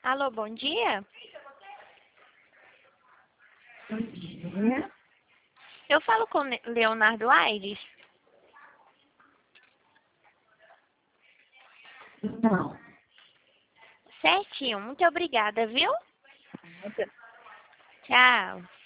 Alô, bom dia? Bom dia. Eu falo com Leonardo Aires? Não. Certinho, muito obrigada, viu? Nada. Tchau.